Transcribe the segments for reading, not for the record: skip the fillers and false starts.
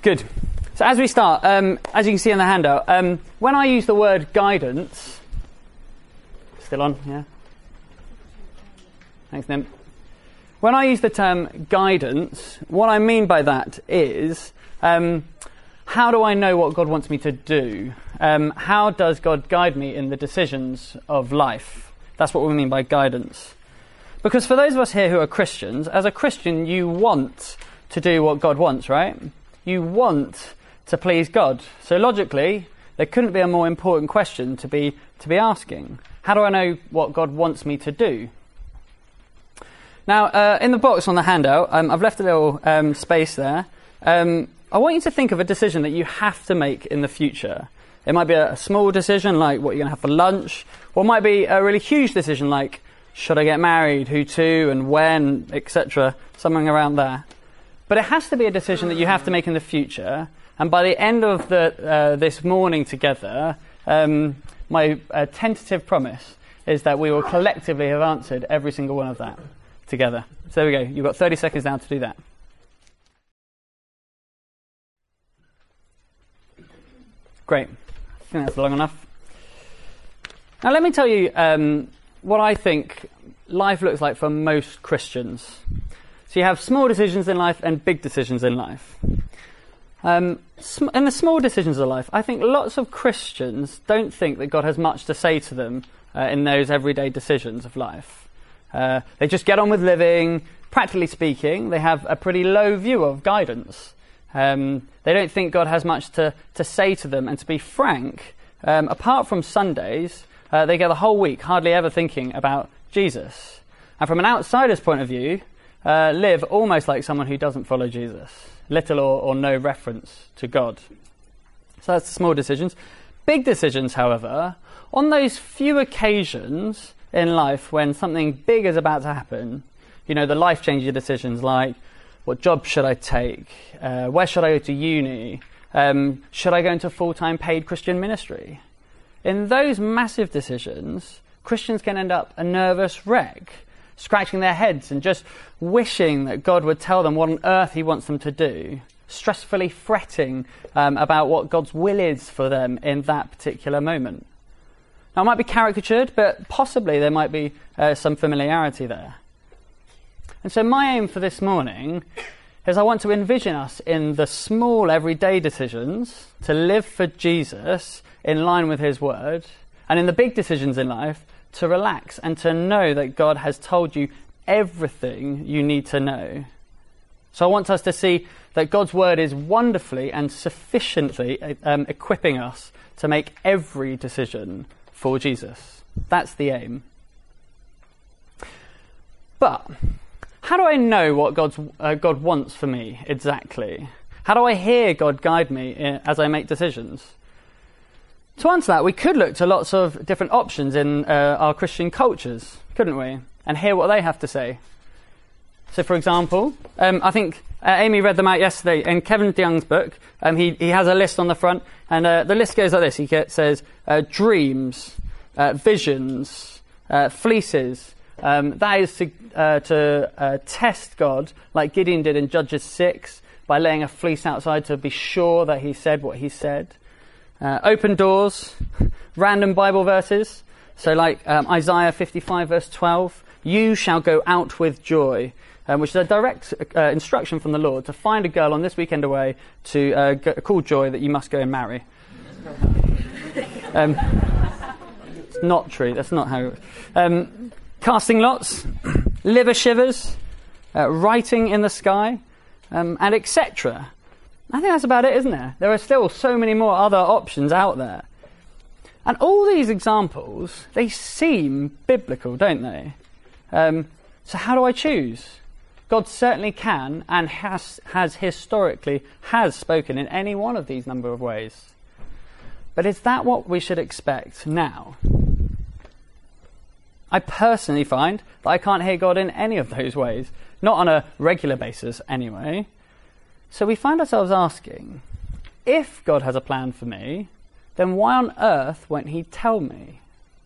Good. So as we start, as you can see on the handout, when I use the word guidance, still on, yeah? Thanks, Nim. When I use the term guidance, what I mean by that is, how do I know what God wants me to do? How does God guide me in the decisions of life? That's what we mean by guidance. Because for those of us here who are Christians, as a Christian, you want to do what God wants, right? You want to please God. So logically, there couldn't be a more important question to be asking. How do I know what God wants me to do? Now, in the box on the handout, I've left a little space there. I want you to think of a decision that you have to make in the future. It might be a small decision like what you're going to have for lunch, or it might be a really huge decision like should I get married, who to, and when, etc., something around there. But it has to be a decision that you have to make in the future, and by the end of this morning together, my tentative promise is that we will collectively have answered every single one of that together. So there we go. You've got 30 seconds now to do that. Great. I think that's long enough. Now let me tell you what I think life looks like for most Christians. So you have small decisions in life and big decisions in life. In the small decisions of life, I think lots of Christians don't think that God has much to say to them in those everyday decisions of life. They just get on with living. Practically speaking, they have a pretty low view of guidance. They don't think God has much to say to them. And to be frank, apart from Sundays, they get the whole week hardly ever thinking about Jesus. And from an outsider's point of view, live almost like someone who doesn't follow Jesus. Little or no reference to God. So that's the small decisions. Big decisions, however, on those few occasions in life when something big is about to happen, you know, the life-changing decisions like, what job should I take? Where should I go to uni? Should I go into full-time paid Christian ministry? In those massive decisions, Christians can end up a nervous wreck, scratching their heads and just wishing that God would tell them what on earth he wants them to do, stressfully fretting about what God's will is for them in that particular moment. Now, it might be caricatured, but possibly there might be some familiarity there. And so my aim for this morning is I want to envision us in the small everyday decisions to live for Jesus in line with his word, and in the big decisions in life to relax and to know that God has told you everything you need to know. So I want us to see that God's word is wonderfully and sufficiently equipping us to make every decision for Jesus. That's the aim. But how do I know what God wants for me exactly? How do I hear God guide me as I make decisions? To answer that, we could look to lots of different options in our Christian cultures, couldn't we? And hear what they have to say. So, for example, I think Amy read them out yesterday in Kevin DeYoung's book. He has a list on the front, and the list goes like this. He says dreams, visions, fleeces. That is to test God, like Gideon did in Judges 6, by laying a fleece outside to be sure that he said what he said. Open doors, random Bible verses. So like Isaiah 55 verse 12, you shall go out with joy, which is a direct instruction from the Lord to find a girl on this weekend away to call Joy that you must go and marry. It's not true, that's not how it works. Casting lots, liver shivers, writing in the sky, and etc. I think that's about it, isn't there? There are still so many more other options out there. And all these examples, they seem biblical, don't they? So how do I choose? God certainly can and has historically spoken in any one of these number of ways. But is that what we should expect now? I personally find that I can't hear God in any of those ways, not on a regular basis anyway. So we find ourselves asking, if God has a plan for me, then why on earth won't he tell me?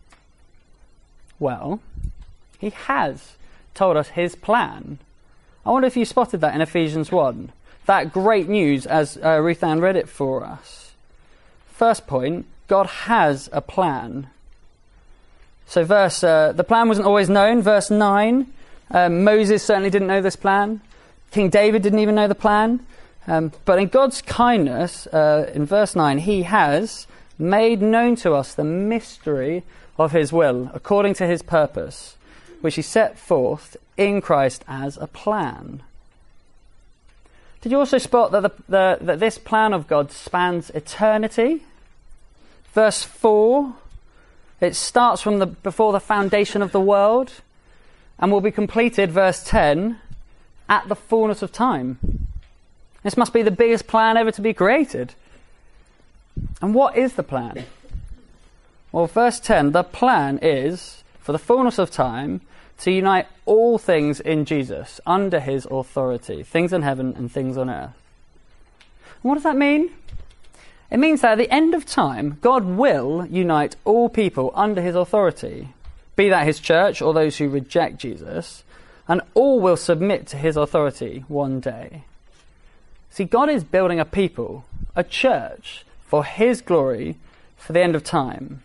Well, he has told us his plan. I wonder if you spotted that in Ephesians 1. that great news as Ruth Ann read it for us. First point, God has a plan. So the plan wasn't always known. Verse 9, Moses certainly didn't know this plan. King David didn't even know the plan. But in God's kindness, in verse 9, he has made known to us the mystery of his will, according to his purpose, which he set forth in Christ as a plan. Did you also spot that this plan of God spans eternity? Verse 4, it starts from before the foundation of the world and will be completed, verse 10, at the fullness of time. This must be the biggest plan ever to be created. And what is the plan? Well, verse 10, the plan is, for the fullness of time, to unite all things in Jesus under his authority, things in heaven and things on earth. And what does that mean? It means that at the end of time, God will unite all people under his authority, be that his church or those who reject Jesus, and all will submit to his authority one day. See, God is building a people, a church, for his glory for the end of time.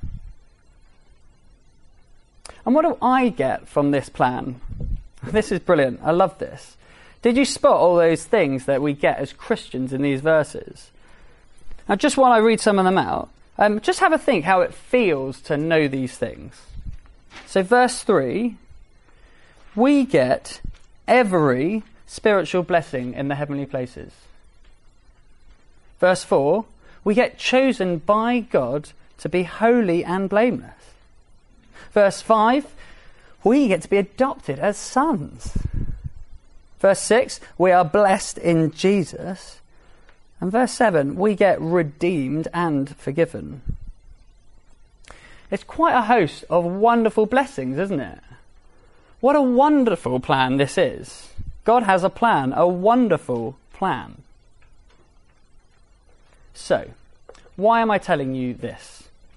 And what do I get from this plan? This is brilliant. I love this. Did you spot all those things that we get as Christians in these verses? Now, just while I read some of them out, just have a think how it feels to know these things. So verse 3, we get every spiritual blessing in the heavenly places. Verse 4, we get chosen by God to be holy and blameless. Verse 5, we get to be adopted as sons. Verse 6, we are blessed in Jesus. And verse 7, we get redeemed and forgiven. It's quite a host of wonderful blessings, isn't it? What a wonderful plan this is. God has a plan, a wonderful plan. So, why am I telling you this?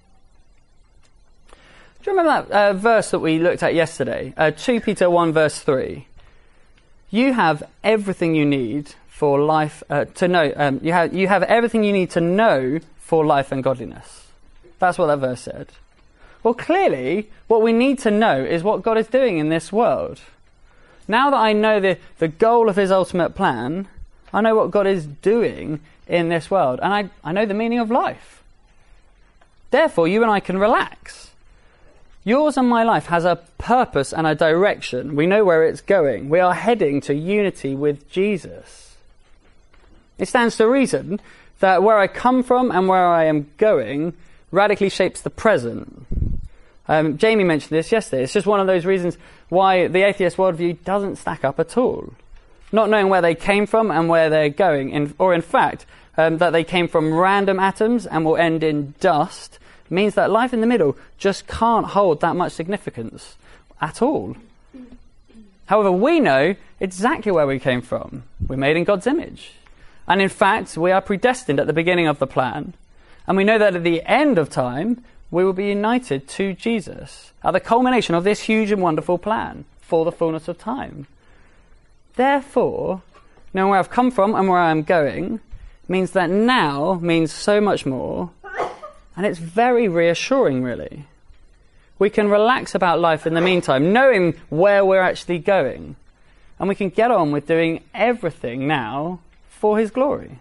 Do you remember that verse that we looked at yesterday? 2 Peter 1 verse 3. You have everything you need for life to know. You have everything you need to know for life and godliness. That's what that verse said. Well, clearly, what we need to know is what God is doing in this world. Now that I know the goal of his ultimate plan, I know what God is doing in this world. And I know the meaning of life. Therefore, you and I can relax. Yours and my life has a purpose and a direction. We know where it's going. We are heading to unity with Jesus. It stands to reason that where I come from and where I am going radically shapes the present. Jamie mentioned this yesterday. It's just one of those reasons why the atheist worldview doesn't stack up at all. Not knowing where they came from and where they're going, or in fact, that they came from random atoms and will end in dust, means that life in the middle just can't hold that much significance at all. However, we know exactly where we came from. We're made in God's image. And in fact, we are predestined at the beginning of the plan. And we know that at the end of time, we will be united to Jesus at the culmination of this huge and wonderful plan for the fullness of time. Therefore, knowing where I've come from and where I'm going means that now means so much more. And it's very reassuring, really. We can relax about life in the meantime, knowing where we're actually going. And we can get on with doing everything now for his glory.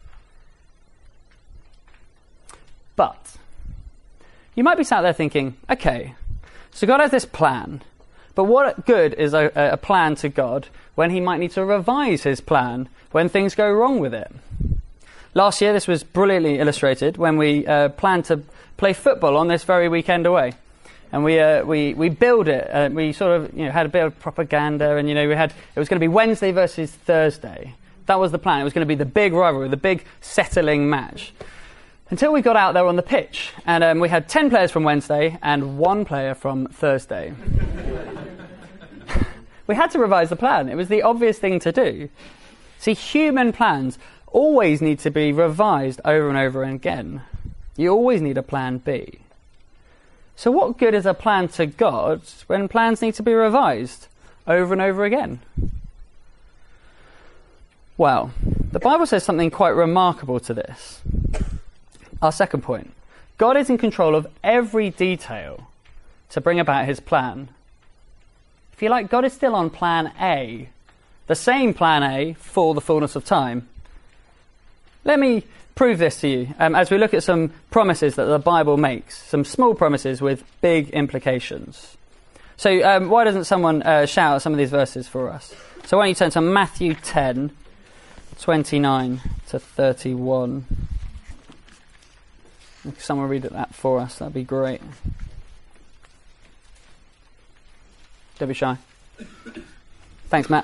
But you might be sat there thinking, okay, so God has this plan. But what good is a plan to God when he might need to revise his plan when things go wrong with it? Last year, this was brilliantly illustrated when we planned to play football on this very weekend away. And we built it. We sort of had a bit of propaganda, and it was going to be Wednesday versus Thursday. That was the plan. It was going to be the big rivalry, the big settling match. Until we got out there on the pitch, and we had 10 players from Wednesday and 1 player from Thursday. We had to revise the plan. It was the obvious thing to do. See, human plans always need to be revised over and over again. You always need a plan B. So what good is a plan to God when plans need to be revised over and over again? Well, the Bible says something quite remarkable to this. Our second point. God is in control of every detail to bring about his plan. If you like, God is still on plan A, the same plan A for the fullness of time. Let me prove this to you as we look at some promises that the Bible makes, some small promises with big implications. So why doesn't someone shout out some of these verses for us? So why don't you turn to Matthew 10, 29 to 31. If someone read that for us, that'd be great. Don't be shy. Thanks, Matt.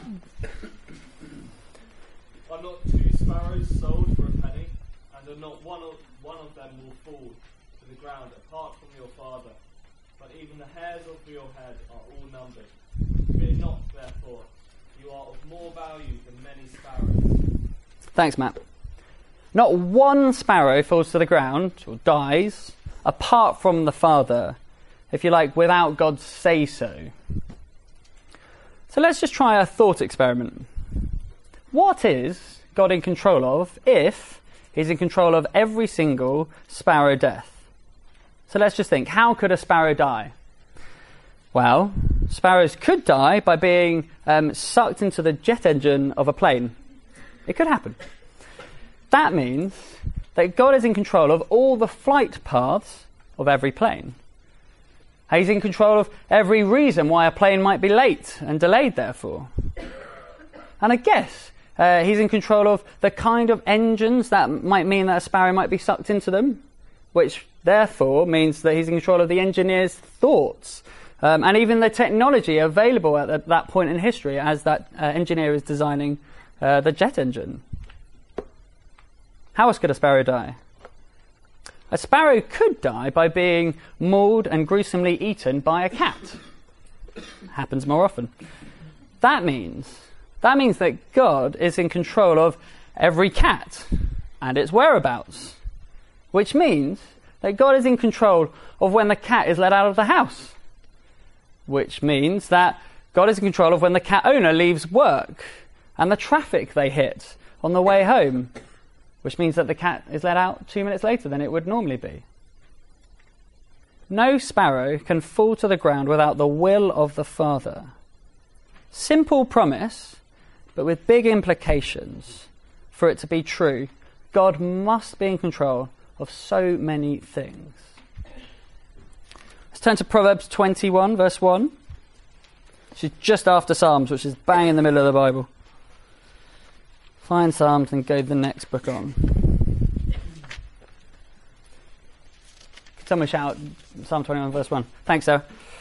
Are not two sparrows sold for a penny, and are not one of them will fall to the ground apart from your Father? But even the hairs of your head are all numbered. Fear not, therefore, you are of more value than many sparrows. Thanks, Matt. Not one sparrow falls to the ground or dies apart from the Father, if you like, without God's say-so. So let's just try a thought experiment. What is God in control of if he's in control of every single sparrow death? So let's just think, how could a sparrow die? Well, sparrows could die by being sucked into the jet engine of a plane. It could happen. That means that God is in control of all the flight paths of every plane. He's in control of every reason why a plane might be late and delayed, therefore. And I guess he's in control of the kind of engines that might mean that a sparrow might be sucked into them, which therefore means that he's in control of the engineer's thoughts and even the technology available at that point in history as that engineer is designing the jet engine. How else could a sparrow die? A sparrow could die by being mauled and gruesomely eaten by a cat. Happens more often. That means that God is in control of every cat and its whereabouts, which means that God is in control of when the cat is let out of the house, which means that God is in control of when the cat owner leaves work and the traffic they hit on the way home, which means that the cat is let out 2 minutes later than it would normally be. No sparrow can fall to the ground without the will of the Father. Simple promise, but with big implications. For it to be true, God must be in control of so many things. Let's turn to Proverbs 21, verse 1. Which is just after Psalms, which is bang in the middle of the Bible. Find Psalms and go to the next book on. Someone shout Psalm 21 verse 1. Thanks, Sarah.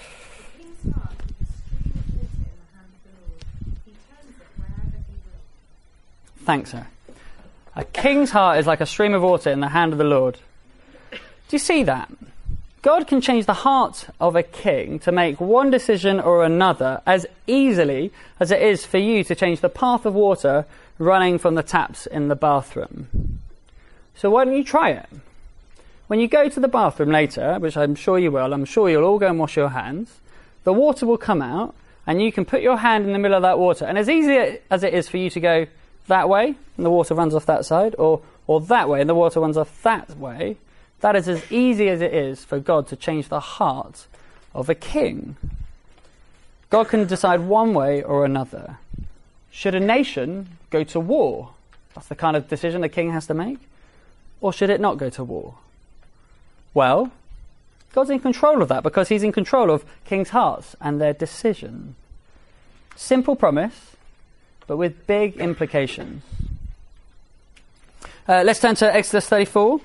Thanks, Sarah. A king's heart is like a stream of water in the hand of the Lord. Do you see that? God can change the heart of a king to make one decision or another as easily as it is for you to change the path of water running from the taps in the bathroom. So why don't you try it? When you go to the bathroom later, which I'm sure you will, I'm sure you'll all go and wash your hands, the water will come out and you can put your hand in the middle of that water. And as easy as it is for you to go that way and the water runs off that side, or that way and the water runs off that way, that is as easy as it is for God to change the heart of a king. God can decide one way or another. Should a nation go to war? That's the kind of decision a king has to make. Or should it not go to war? Well, God's in control of that because he's in control of kings' hearts and their decision. Simple promise, but with big implications. Let's turn to Exodus 34.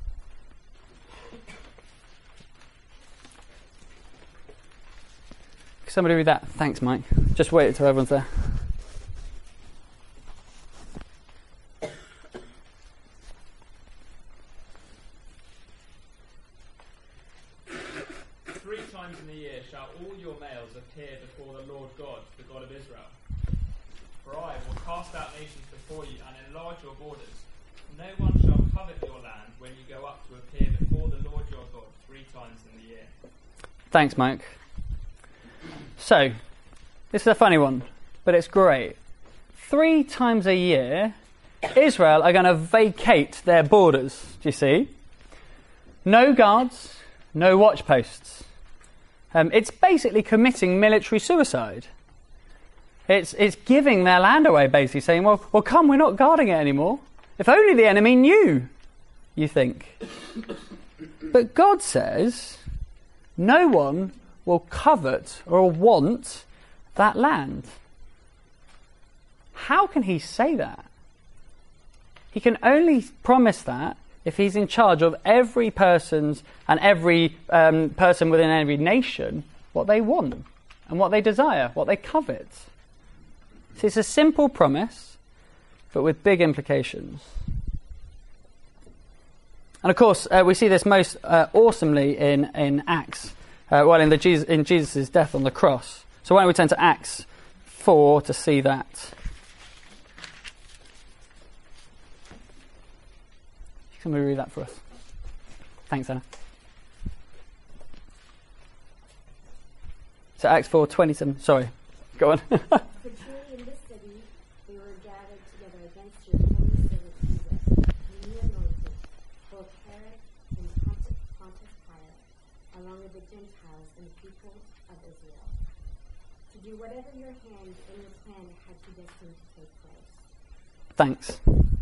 Somebody read that. Thanks, Mike. Just wait until everyone's there. Thanks, Mike. So, this is a funny one, but it's great. 3 times a year, Israel are going to vacate their borders, do you see? No guards, no watch posts. It's basically committing military suicide. It's giving their land away, basically saying, well, come, we're not guarding it anymore. If only the enemy knew, you think. But God says no one will covet or want that land. How can he say that? He can only promise that if he's in charge of every person's and every person within every nation, what they want and what they desire, what they covet. So it's a simple promise, but with big implications. And of course, we see this most awesomely in Acts, in Jesus' death on the cross. So why don't we turn to Acts 4 to see that? Can we read that for us? Thanks, Anna. So Acts 4:27. Sorry, go on. For truly in this city they were gathered together against your holy servant Jesus, whom you anointed, both Herod and Pontius Pilate, along with the Gentiles and the people of Israel, to do whatever your hand and your plan had predestined to take place. Thanks.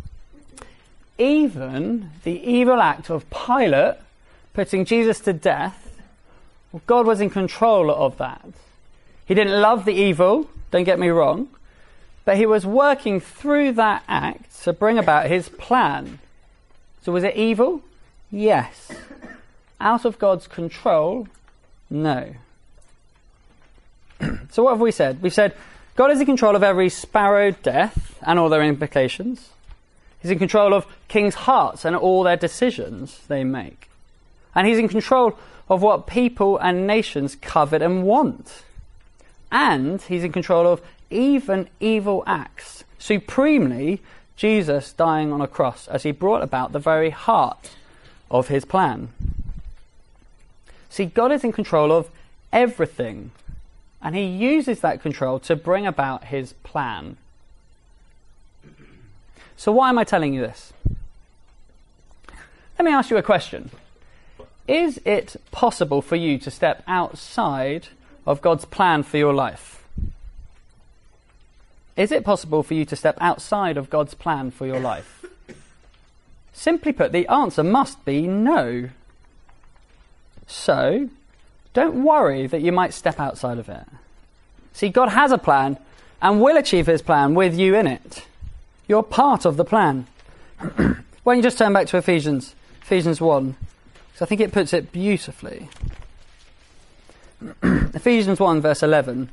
Even the evil act of Pilate putting Jesus to death, well, God was in control of that. He didn't love the evil, don't get me wrong, but he was working through that act to bring about his plan. So was it evil? Yes. Out of God's control? No. So what have we said? We've said God is in control of every sparrow death and all their implications. He's in control of kings' hearts and all their decisions they make. And he's in control of what people and nations covet and want. And he's in control of even evil acts. Supremely, Jesus dying on a cross as he brought about the very heart of his plan. See, God is in control of everything. And he uses that control to bring about his plan. So why am I telling you this? Let me ask you a question. Is it possible for you to step outside of God's plan for your life? Is it possible for you to step outside of God's plan for your life? Simply put, the answer must be no. So, don't worry that you might step outside of it. See, God has a plan and will achieve his plan with you in it. You're part of the plan. Why don't you just turn back to Ephesians 1, because I think it puts it beautifully. Ephesians 1 verse 11.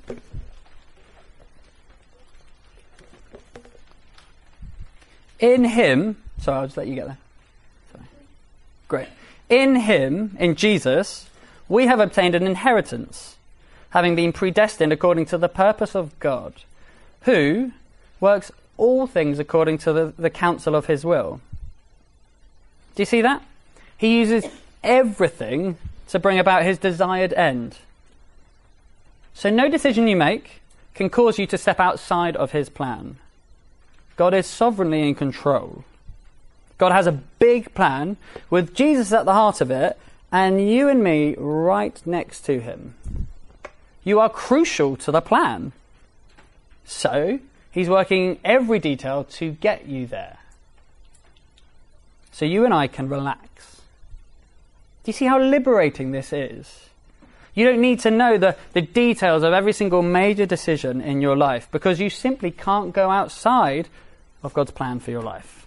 In him, sorry, I'll just let you get there. Sorry. Great. In him, in Jesus, we have obtained an inheritance, having been predestined according to the purpose of God, who works all things according to the counsel of his will. Do you see that? He uses everything to bring about his desired end. So no decision you make can cause you to step outside of his plan. God is sovereignly in control. God has a big plan with Jesus at the heart of it and you and me right next to him. You are crucial to the plan. So he's working every detail to get you there. So you and I can relax. Do you see how liberating this is? You don't need to know the details of every single major decision in your life because you simply can't go outside of God's plan for your life.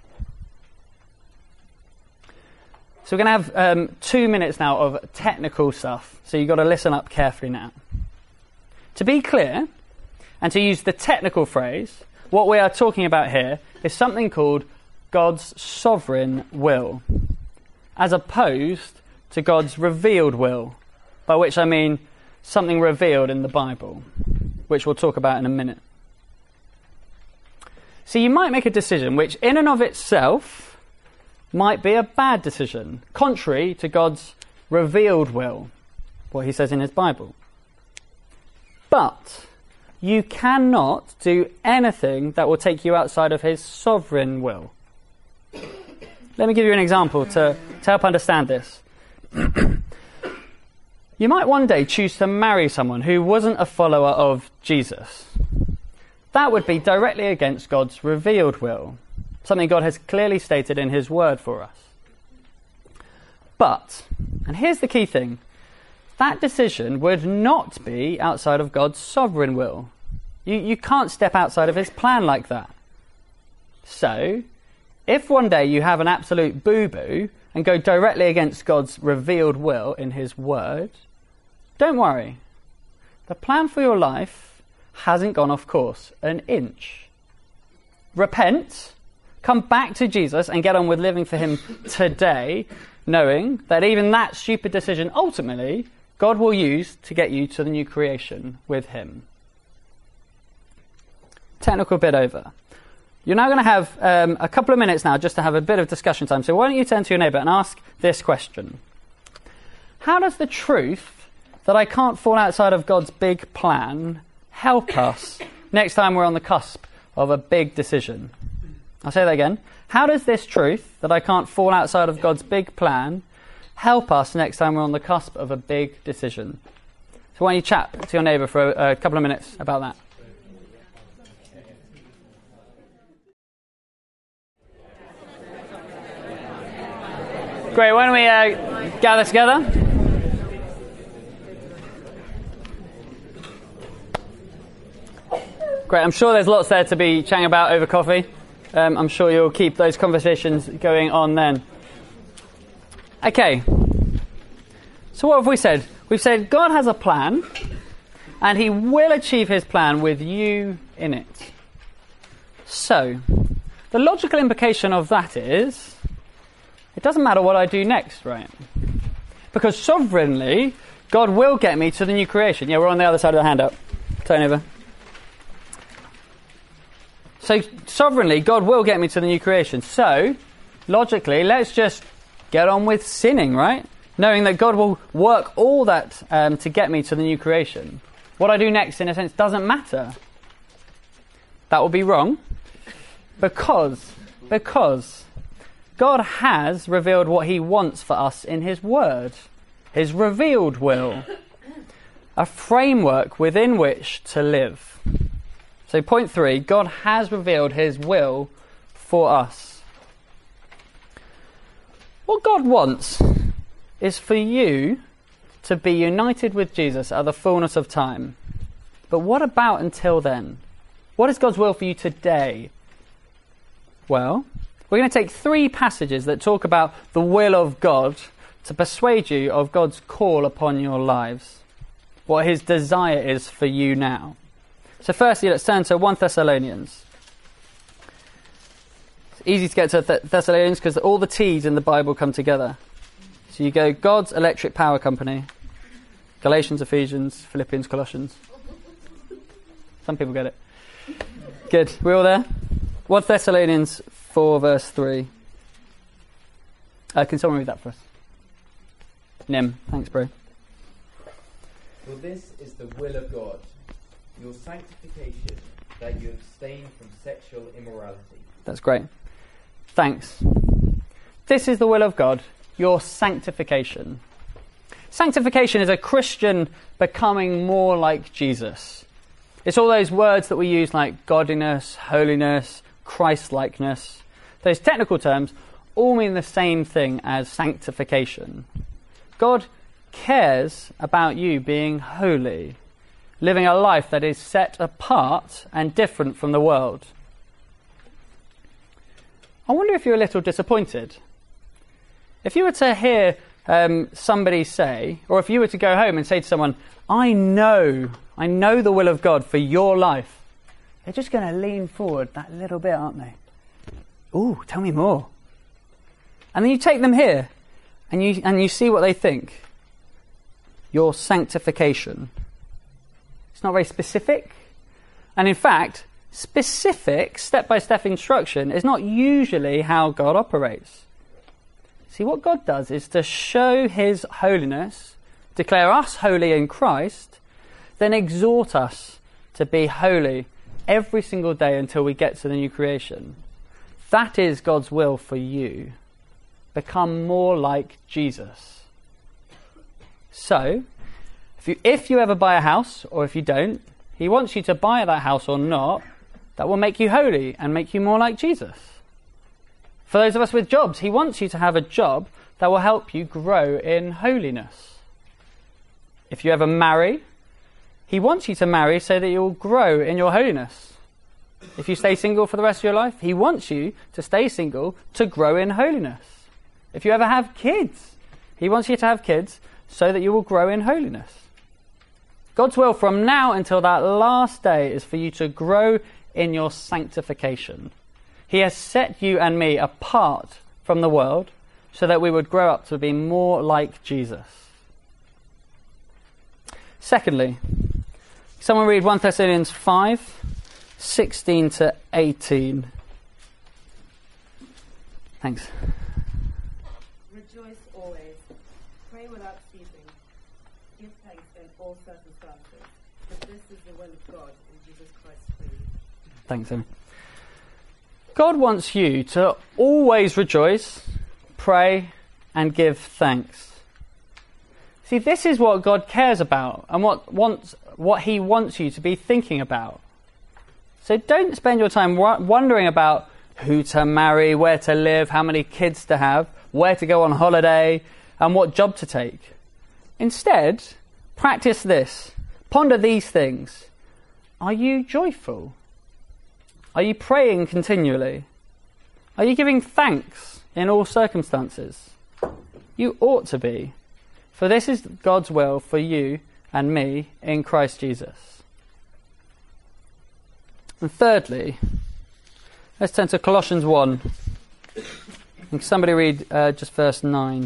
So we're going to have 2 minutes now of technical stuff. So you've got to listen up carefully now. To be clear, and to use the technical phrase, what we are talking about here is something called God's sovereign will, as opposed to God's revealed will, by which I mean something revealed in the Bible, which we'll talk about in a minute. So you might make a decision which in and of itself might be a bad decision, contrary to God's revealed will, what he says in his Bible. But you cannot do anything that will take you outside of his sovereign will. Let me give you an example to help understand this. You might one day choose to marry someone who wasn't a follower of Jesus. That would be directly against God's revealed will, something God has clearly stated in his word for us. But, and here's the key thing, that decision would not be outside of God's sovereign will. You can't step outside of his plan like that. So, if one day you have an absolute boo-boo and go directly against God's revealed will in his word, don't worry. The plan for your life hasn't gone off course an inch. Repent, come back to Jesus and get on with living for him today, knowing that even that stupid decision ultimately God will use to get you to the new creation with him. Technical bit over. You're now going to have a couple of minutes now just to have a bit of discussion time. So why don't you turn to your neighbour and ask this question. How does the truth that I can't fall outside of God's big plan help us next time we're on the cusp of a big decision? I'll say that again. How does this truth that I can't fall outside of God's big plan help us next time we're on the cusp of a big decision? So why don't you chat to your neighbour for a couple of minutes about that? Great, why don't we gather together? Great, I'm sure there's lots there to be chatting about over coffee. I'm sure you'll keep those conversations going on then. Okay, so what have we said? We've said God has a plan, and he will achieve his plan with you in it. So, the logical implication of that is, it doesn't matter what I do next, right? Because sovereignly, God will get me to the new creation. Yeah, we're on the other side of the handout. Turn over. So, sovereignly, God will get me to the new creation. So, logically, let's just get on with sinning, right? Knowing that God will work all that to get me to the new creation. What I do next, in a sense, doesn't matter. That will be wrong. Because God has revealed what he wants for us in his word, his revealed will, a framework within which to live. So point 3, God has revealed his will for us. What God wants is for you to be united with Jesus at the fullness of time. But what about until then? What is God's will for you today? Well, we're going to take 3 passages that talk about the will of God to persuade you of God's call upon your lives, what his desire is for you now. So firstly, let's turn to 1 Thessalonians. It's easy to get to Thessalonians because all the T's in the Bible come together. So you go God's electric power company, Galatians, Ephesians, Philippians, Colossians. Some people get it. Good. We're all there? 1 Thessalonians 4 verse 3. Can someone read that for us? Nim. Thanks, bro. For this is the will of God, your sanctification, that you abstain from sexual immorality. That's great. Thanks. This is the will of God, your sanctification. Sanctification is a Christian becoming more like Jesus. It's all those words that we use like godliness, holiness, Christ-likeness. Those technical terms all mean the same thing as sanctification. God cares about you being holy, living a life that is set apart and different from the world. I wonder if you're a little disappointed. If you were to hear somebody say, or if you were to go home and say to someone, I know the will of God for your life, they're just going to lean forward that little bit, aren't they? Ooh, tell me more. And then you take them here, and you see what they think. Your sanctification. It's not very specific. And in fact, specific, step-by-step instruction is not usually how God operates. See, what God does is to show his holiness, declare us holy in Christ, then exhort us to be holy every single day until we get to the new creation. That is God's will for you. Become more like Jesus. So, if you ever buy a house, or if you don't, he wants you to buy that house or not, that will make you holy and make you more like Jesus. For those of us with jobs, he wants you to have a job that will help you grow in holiness. If you ever marry, he wants you to marry so that you'll grow in your holiness. If you stay single for the rest of your life, he wants you to stay single to grow in holiness. If you ever have kids, he wants you to have kids so that you will grow in holiness. God's will from now until that last day is for you to grow in your sanctification. He has set you and me apart from the world so that we would grow up to be more like Jesus. Secondly, someone read 1 Thessalonians 5, 16 to 18. Thanks. Rejoice always. Pray without ceasing. Give thanks in all circumstances. For this is the will of God in Jesus Christ for you. Thanks, Amy. God wants you to always rejoice, pray, and give thanks. See, this is what God cares about and what he wants you to be thinking about. So don't spend your time wondering about who to marry, where to live, how many kids to have, where to go on holiday, and what job to take. Instead, practice this. Ponder these things. Are you joyful? Are you praying continually? Are you giving thanks in all circumstances? You ought to be, for this is God's will for you and me in Christ Jesus. And thirdly, let's turn to Colossians 1. Can somebody read just verse 9?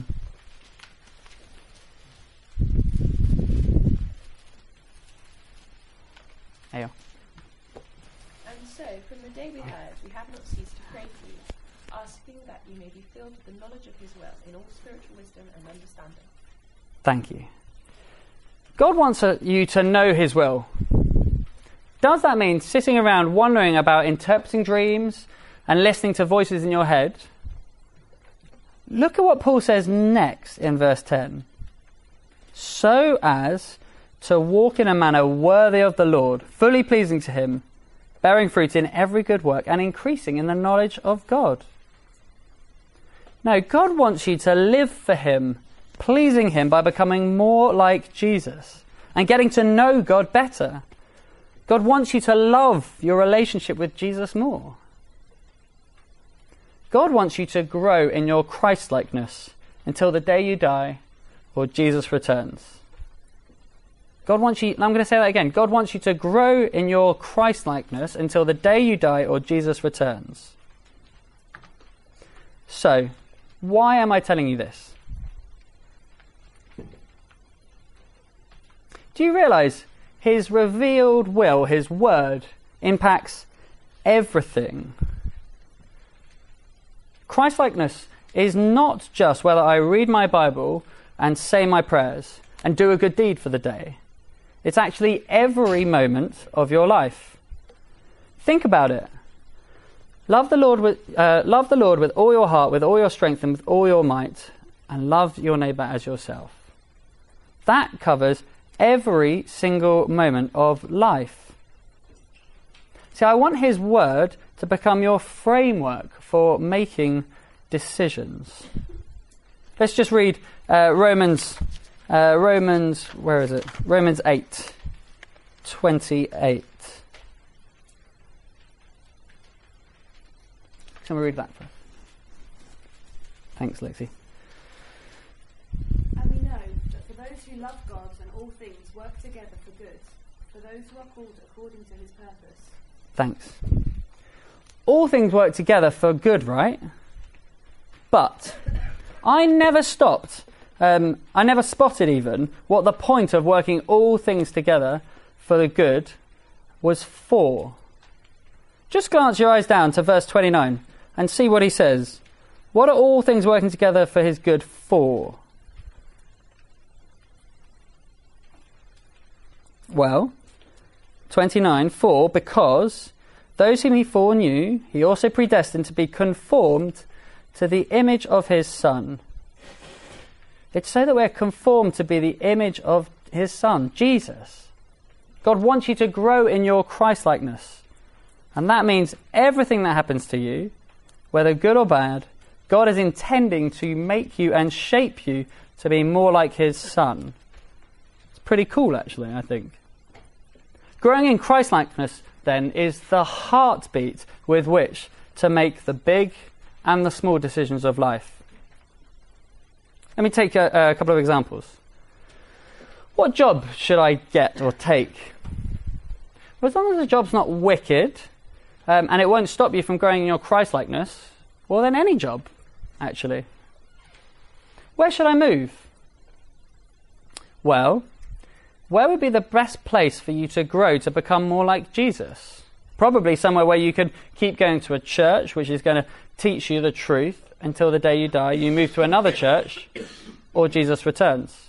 There you are. And so, from the day we heard, we have not ceased to pray for you, asking that you may be filled with the knowledge of his will in all spiritual wisdom and understanding. Thank you. God wants you to know his will. Does that mean sitting around wondering about interpreting dreams and listening to voices in your head? Look at what Paul says next in verse 10. So as to walk in a manner worthy of the Lord, fully pleasing to him, bearing fruit in every good work and increasing in the knowledge of God. No, God wants you to live for him, pleasing him by becoming more like Jesus and getting to know God better. God wants you to love your relationship with Jesus more. God wants you to grow in your Christ-likeness until the day you die or Jesus returns. God wants you, I'm going to say that again. God wants you to grow in your Christ-likeness until the day you die or Jesus returns. So, why am I telling you this? Do you realise his revealed will, his word, impacts everything? Christ-likeness is not just whether I read my Bible and say my prayers and do a good deed for the day. It's actually every moment of your life. Think about it. Love the Lord with all your heart, with all your strength, and with all your might, and love your neighbour as yourself. That covers every single moment of life. See, I want his word to become your framework for making decisions. Let's just read Romans 8, 28. Can we read that first? Thanks, Lexi. And we know that for those who love God and all things work together for good, for those who are called according to his purpose. Thanks. All things work together for good, right? But I never spotted even what the point of working all things together for the good was for. Just glance your eyes down to verse 29 and see what he says. What are all things working together for his good for? Well, 29, for because those whom he foreknew, he also predestined to be conformed to the image of his Son. It's so that we're conformed to be the image of his Son, Jesus. God wants you to grow in your Christ-likeness. And that means everything that happens to you, whether good or bad, God is intending to make you and shape you to be more like his Son. It's pretty cool, actually, I think. Growing in Christ-likeness, then, is the heartbeat with which to make the big and the small decisions of life. Let me take a couple of examples. What job should I get or take? Well, as long as the job's not wicked, and it won't stop you from growing in your Christ-likeness, well, then any job, actually. Where should I move? Well, where would be the best place for you to grow to become more like Jesus? Probably somewhere where you can keep going to a church which is going to teach you the truth until the day you die. You move to another church or Jesus returns.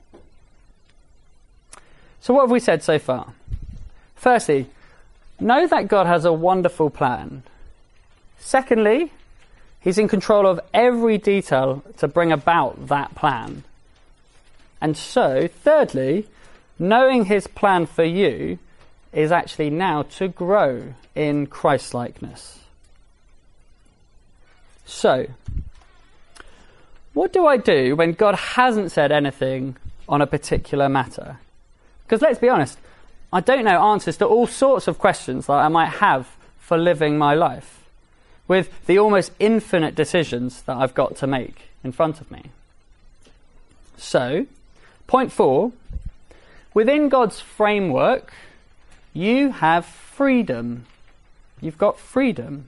So what have we said so far? Firstly, know that God has a wonderful plan. Secondly, he's in control of every detail to bring about that plan. And so, thirdly, knowing his plan for you is actually now to grow in Christ-likeness. So, what do I do when God hasn't said anything on a particular matter? Because let's be honest, I don't know answers to all sorts of questions that I might have for living my life, with the almost infinite decisions that I've got to make in front of me. So, point 4, within God's framework, you have freedom. You've got freedom.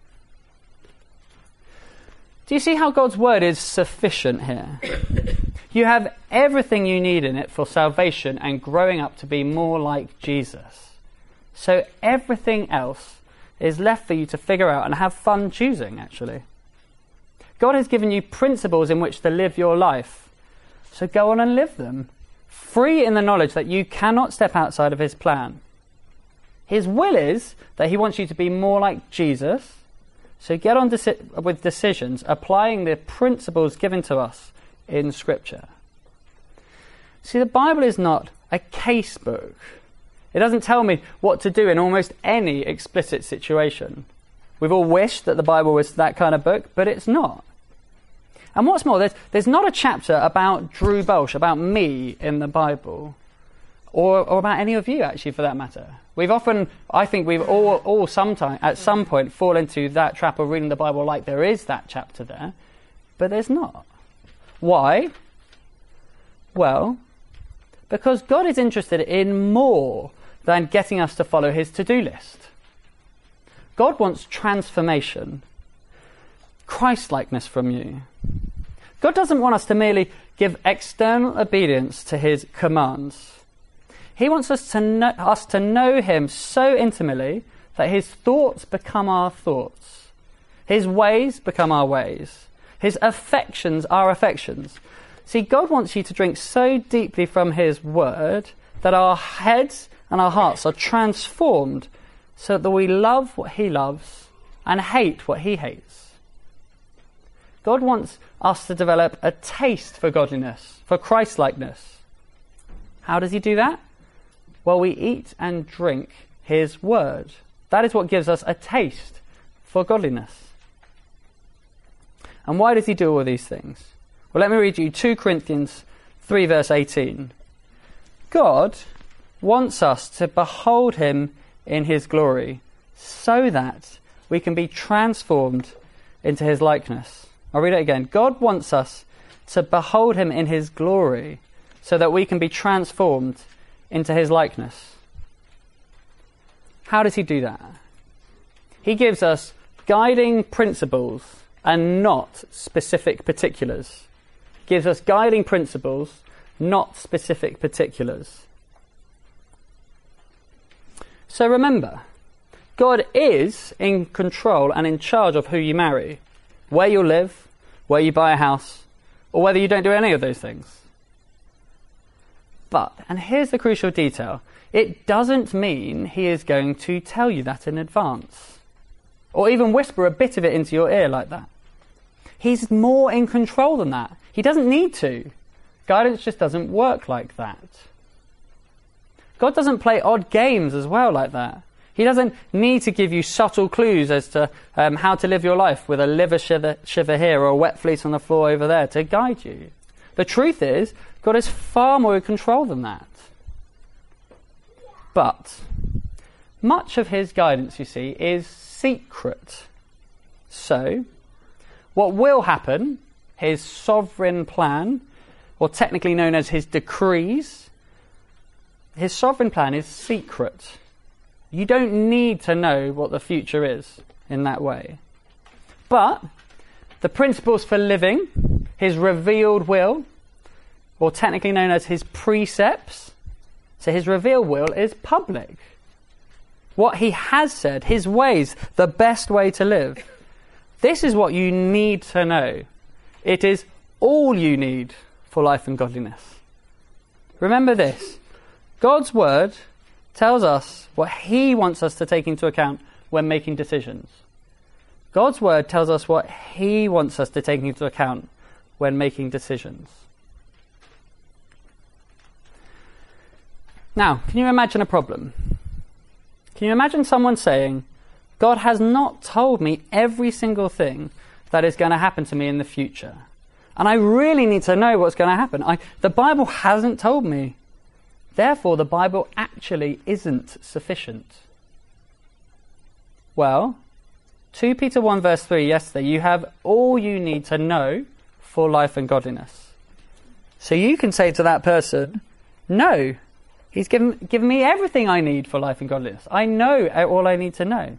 Do you see how God's word is sufficient here? You have everything you need in it for salvation and growing up to be more like Jesus. So everything else is left for you to figure out and have fun choosing, actually. God has given you principles in which to live your life. So go on and live them, free in the knowledge that you cannot step outside of his plan. His will is that he wants you to be more like Jesus. So get on with decisions, applying the principles given to us in Scripture. See, the Bible is not a case book. It doesn't tell me what to do in almost any explicit situation. We've all wished that the Bible was that kind of book, but it's not. And what's more, there's not a chapter about Drew Bolsh, about me in the Bible, or about any of you, actually, for that matter. I think we've all sometime, at some point, fall into that trap of reading the Bible like there is that chapter there, but there's not. Why? Well, because God is interested in more than getting us to follow his to-do list. God wants transformation, Christ-likeness from you. God doesn't want us to merely give external obedience to his commands. He wants us to know him so intimately that his thoughts become our thoughts. His ways become our ways. His affections our affections. See, God wants you to drink so deeply from his word that our heads and our hearts are transformed so that we love what he loves and hate what he hates. God wants us to develop a taste for godliness, for Christ-likeness. How does he do that? Well, we eat and drink his word. That is what gives us a taste for godliness. And why does he do all these things? Well, let me read you 2 Corinthians 3 verse 18. God wants us to behold him in his glory so that we can be transformed into his likeness. I'll read it again. God wants us to behold him in his glory so that we can be transformed into his likeness. How does he do that? He gives us guiding principles and not specific particulars. He gives us guiding principles, not specific particulars. So remember, God is in control and in charge of who you marry, where you live, where you buy a house, or whether you don't do any of those things. But, and here's the crucial detail, it doesn't mean he is going to tell you that in advance, or even whisper a bit of it into your ear like that. He's more in control than that. He doesn't need to. Guidance just doesn't work like that. God doesn't play odd games as well like that. He doesn't need to give you subtle clues as to how to live your life with a liver shiver here or a wet fleece on the floor over there to guide you. The truth is, God is far more in control than that. But much of his guidance, you see, is secret. So, what will happen, his sovereign plan, or technically known as his decrees, his sovereign plan is secret. You don't need to know what the future is in that way. But the principles for living, his revealed will, or technically known as his precepts, so his revealed will is public. What he has said, his ways, the best way to live. This is what you need to know. It is all you need for life and godliness. Remember this. God's word tells us what he wants us to take into account when making decisions. God's word tells us what he wants us to take into account when making decisions. Now, can you imagine a problem? Can you imagine someone saying, God has not told me every single thing that is going to happen to me in the future, and I really need to know what's going to happen. The Bible hasn't told me. Therefore, the Bible actually isn't sufficient. Well, 2 Peter 1 verse 3 yesterday, you have all you need to know for life and godliness. So you can say to that person, no, he's given me everything I need for life and godliness. I know all I need to know.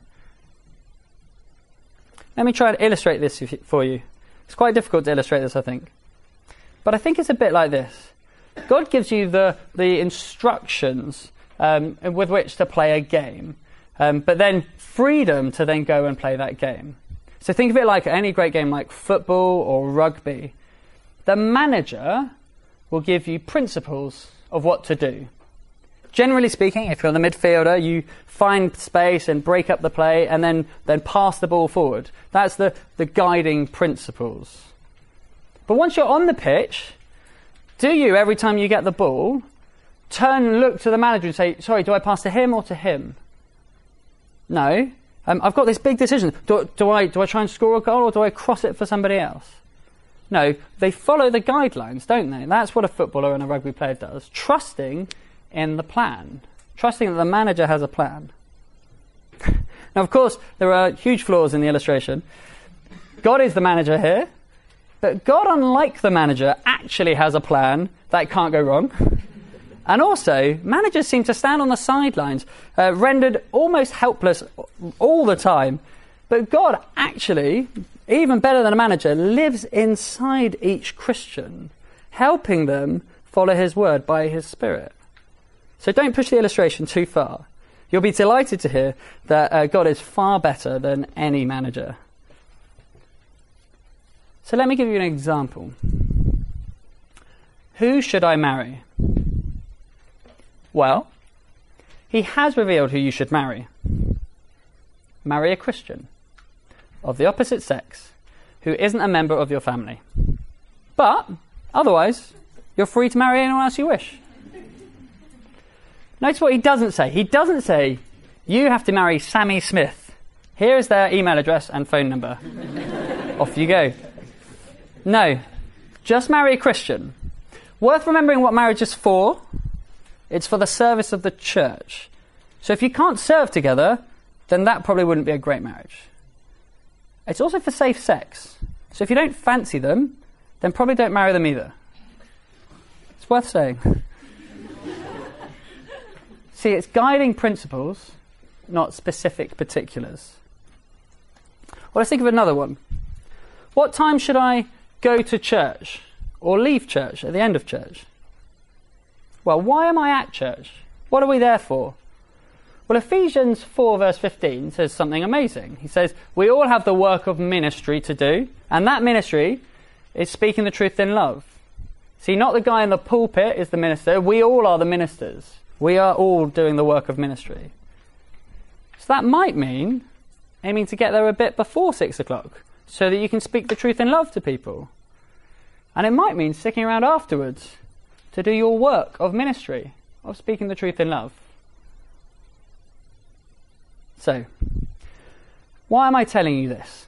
Let me try and illustrate this for you. It's quite difficult to illustrate this, I think. But I think it's a bit like this. God gives you the instructions with which to play a game, but then freedom to then go and play that game. So think of it like any great game like football or rugby. The manager will give you principles of what to do. Generally speaking, if you're the midfielder, you find space and break up the play and then pass the ball forward. That's the guiding principles. But once you're on the pitch, do you, every time you get the ball, turn and look to the manager and say, sorry, do I pass to him or to him? No. I've got this big decision. Do I try and score a goal or do I cross it for somebody else? No, they follow the guidelines, don't they? That's what a footballer and a rugby player does. Trusting in the plan. Trusting that the manager has a plan. Now, of course, there are huge flaws in the illustration. God is the manager here. But God, unlike the manager, actually has a plan that can't go wrong. And also, managers seem to stand on the sidelines, rendered almost helpless all the time. But God actually, even better than a manager, lives inside each Christian, helping them follow his word by his Spirit. So don't push the illustration too far. You'll be delighted to hear that God is far better than any manager. So let me give you an example. Who should I marry? Well, he has revealed who you should marry. Marry a Christian of the opposite sex who isn't a member of your family. But otherwise, you're free to marry anyone else you wish. Notice what he doesn't say. He doesn't say, you have to marry Sammy Smith. Here is their email address and phone number. Off you go. No, just marry a Christian. Worth remembering what marriage is for. It's for the service of the church. So if you can't serve together, then that probably wouldn't be a great marriage. It's also for safe sex. So if you don't fancy them, then probably don't marry them either. It's worth saying. See, it's guiding principles, not specific particulars. Well, let's think of another one. What time should I go to church or leave church at the end of church? Well, why am I at church? What are we there for? Well, Ephesians 4 verse 15 says something amazing. He says, we all have the work of ministry to do, and that ministry is speaking the truth in love. See, not the guy in the pulpit is the minister. We all are the ministers. We are all doing the work of ministry. So that might mean aiming to get there a bit before 6 o'clock so that you can speak the truth in love to people. And it might mean sticking around afterwards to do your work of ministry, of speaking the truth in love. So, why am I telling you this?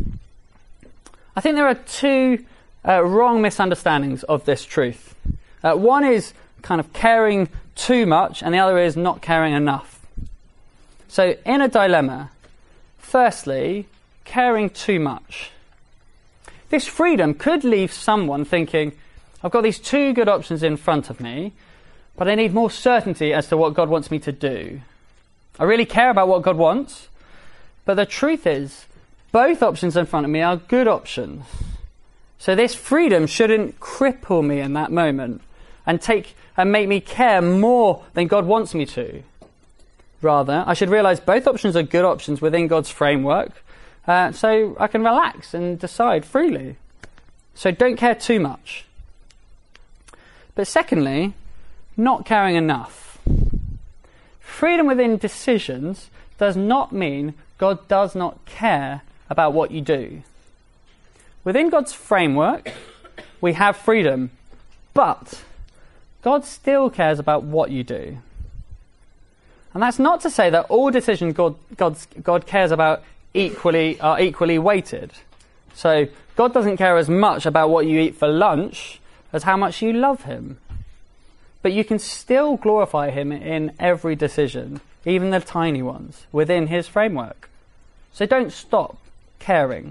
I think there are two wrong misunderstandings of this truth. One is kind of caring too much, and the other is not caring enough. So, in a dilemma, firstly, caring too much. This freedom could leave someone thinking, I've got these two good options in front of me, but I need more certainty as to what God wants me to do. I really care about what God wants, but the truth is, both options in front of me are good options. So this freedom shouldn't cripple me in that moment and make me care more than God wants me to. Rather, I should realise both options are good options within God's framework, so I can relax and decide freely. So don't care too much. But secondly, not caring enough. Freedom within decisions does not mean God does not care about what you do. Within God's framework, we have freedom, but God still cares about what you do. And that's not to say that all decisions God cares about are equally weighted. So God doesn't care as much about what you eat for lunch as how much you love him. But you can still glorify him in every decision, even the tiny ones, within his framework. So don't stop caring.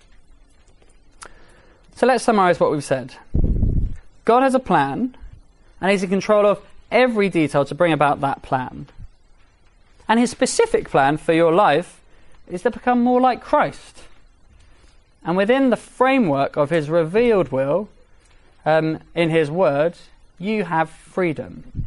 So let's summarise what we've said. God has a plan, and he's in control of every detail to bring about that plan. And his specific plan for your life is to become more like Christ. And within the framework of his revealed will, in his word, you have freedom.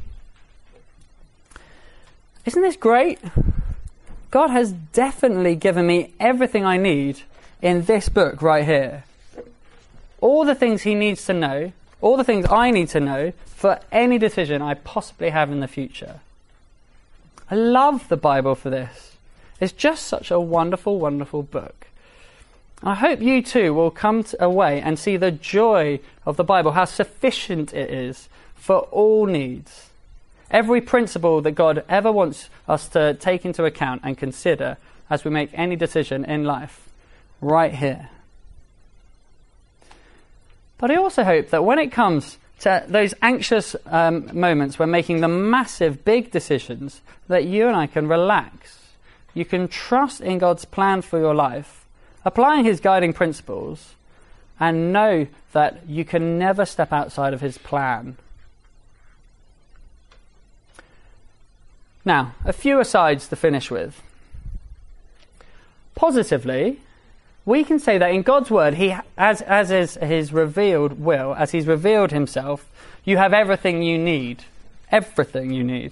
Isn't this great? God has definitely given me everything I need in this book right here. All the things he needs to know, all the things I need to know for any decision I possibly have in the future. I love the Bible for this. It's just such a wonderful, wonderful book. I hope you too will come away and see the joy of the Bible, how sufficient it is for all needs. Every principle that God ever wants us to take into account and consider as we make any decision in life, right here. But I also hope that when it comes to those anxious moments when making the massive, big decisions, that you and I can relax. You can trust in God's plan for your life, applying his guiding principles, and know that you can never step outside of his plan. Now, a few asides to finish with. Positively, we can say that in God's word, as is his revealed will, as he's revealed himself, you have everything you need. Everything you need.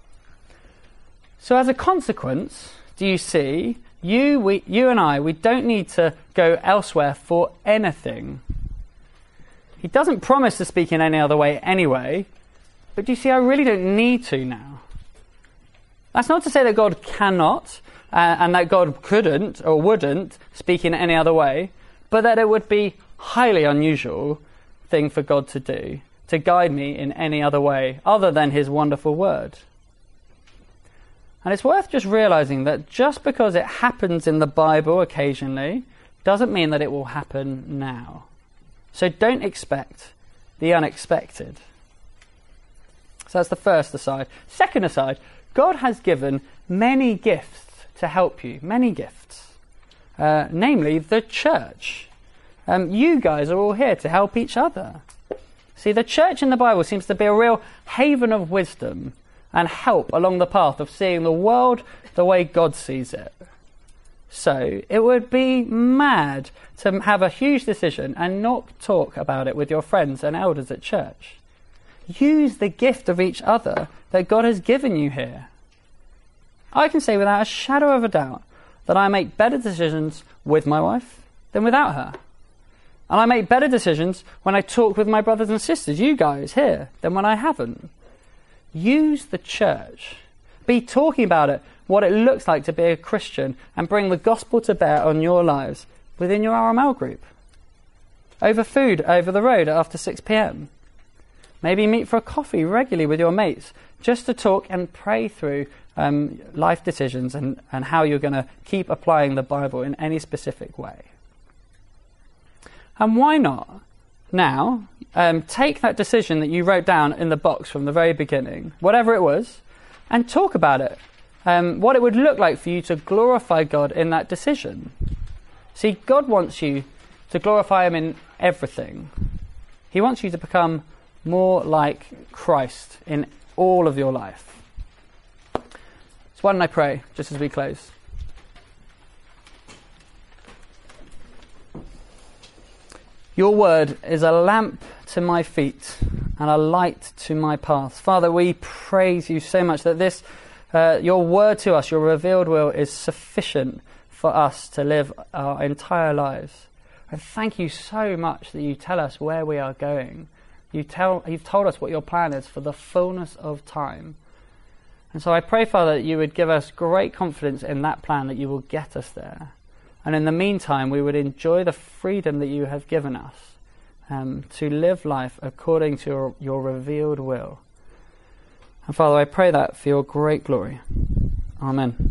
So as a consequence, do you see, you and I, we don't need to go elsewhere for anything. He doesn't promise to speak in any other way anyway, but do you see, I really don't need to now. That's not to say that God cannot, and that God couldn't or wouldn't speak in any other way, but that it would be highly unusual thing for God to do, to guide me in any other way other than his wonderful word. And it's worth just realizing that just because it happens in the Bible occasionally doesn't mean that it will happen now. So don't expect the unexpected. So that's the first aside. Second aside, God has given many gifts to help you, many gifts, namely the church. You guys are all here to help each other. See, the church in the Bible seems to be a real haven of wisdom and help along the path of seeing the world the way God sees it. So it would be mad to have a huge decision and not talk about it with your friends and elders at church. Use the gift of each other that God has given you here. I can say without a shadow of a doubt that I make better decisions with my wife than without her. And I make better decisions when I talk with my brothers and sisters, you guys here, than when I haven't. Use the church. Be talking about it, what it looks like to be a Christian, and bring the gospel to bear on your lives within your RML group. Over food, over the road after 6 p.m. Maybe meet for a coffee regularly with your mates, just to talk and pray through life decisions and how you're going to keep applying the Bible in any specific way. And why not now take that decision that you wrote down in the box from the very beginning, whatever it was, and talk about it. What it would look like for you to glorify God in that decision. See, God wants you to glorify Him in everything. He wants you to become more like Christ in all of your life. So why don't I pray just as we close? Your word is a lamp to my feet and a light to my path. Father, we praise you so much that this, your word to us, your revealed will, is sufficient for us to live our entire lives. And thank you so much that you tell us where we are going. You've told us what your plan is for the fullness of time. And so I pray, Father, that you would give us great confidence in that plan, that you will get us there. And in the meantime, we would enjoy the freedom that you have given us to live life according to your revealed will. And Father, I pray that for your great glory. Amen.